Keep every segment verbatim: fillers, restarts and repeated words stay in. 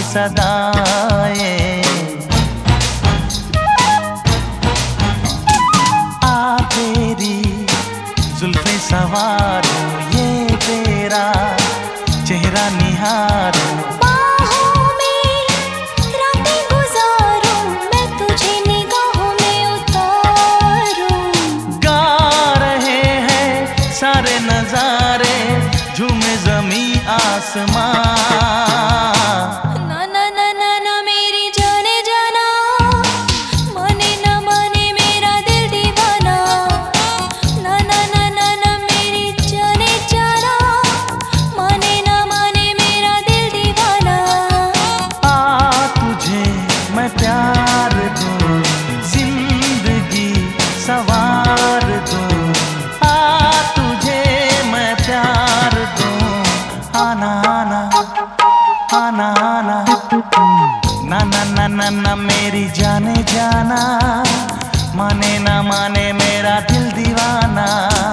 सदाएं। आ तेरी जुल्फे सवारूं, ये तेरा चेहरा निहारूं, बाहों में रातें गुजारूं, मैं तुझे निगाहों में उतारूं। गा रहे हैं सारे नजारे, झूमे जमी आसमां। ना ना ना ना ना मेरी जाने जाना, माने ना माने मेरा दिल दीवाना। ना ना ना ना ना मेरी जाने जाना, माने ना माने मेरा दिल दीवाना। आ तुझे मैं प्यार दूं, जिंदगी सवार दूं। आ तुझे मैं प्यार दूं, आना आना आना आना। ना ना ना ना ना मेरी जाने जाना, माने ना माने मेरा दिल दीवाना।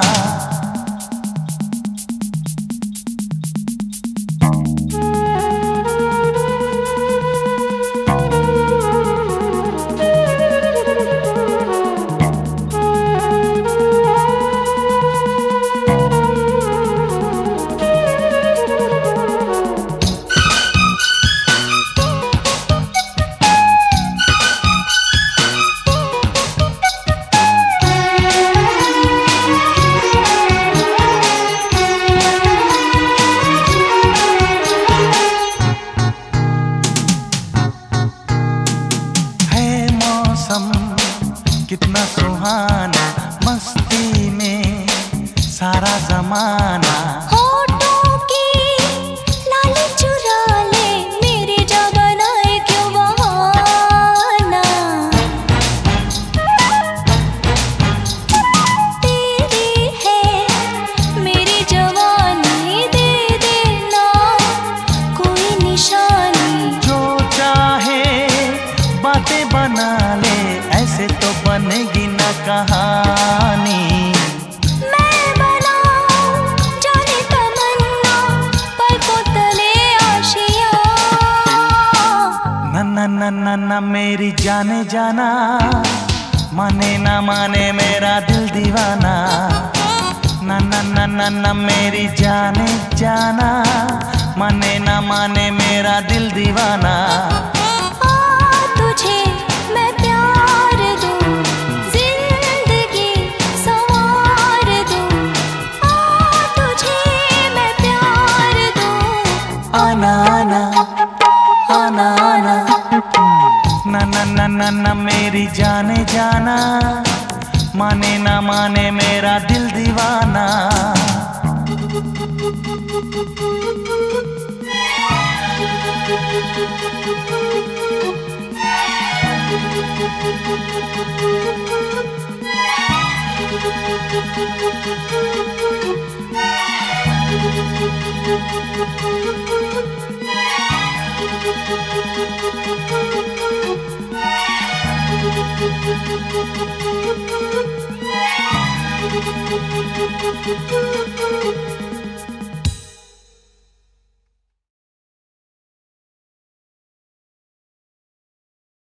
कितना सुहाना, मस्ती में सारा जमाना। होठों की लाली चुरा ले, मेरी जा बनाए क्यों बहाना। तेरी है मेरी जवानी, दे देना कोई निशानी। जो चाहे बातें बना ले, ऐसे तो बनेगी न कहानी। मैं बनाऊं जाने तमन्ना, पलकों तले आशिया। न न न न न मेरी जाने जाना, माने ना माने मेरा दिल दीवाना। न न न न न मेरी जाने जाना, माने ना माने मेरा दिल दीवाना। तुझे मैं प्यार दूं, जिंदगी संवार दूं। आ तुझे मैं प्यार दूं, आना आना आना आना। ना ना ना ना ना मेरी जाने जाना, माने ना माने मेरा दिल दीवाना। Thank you.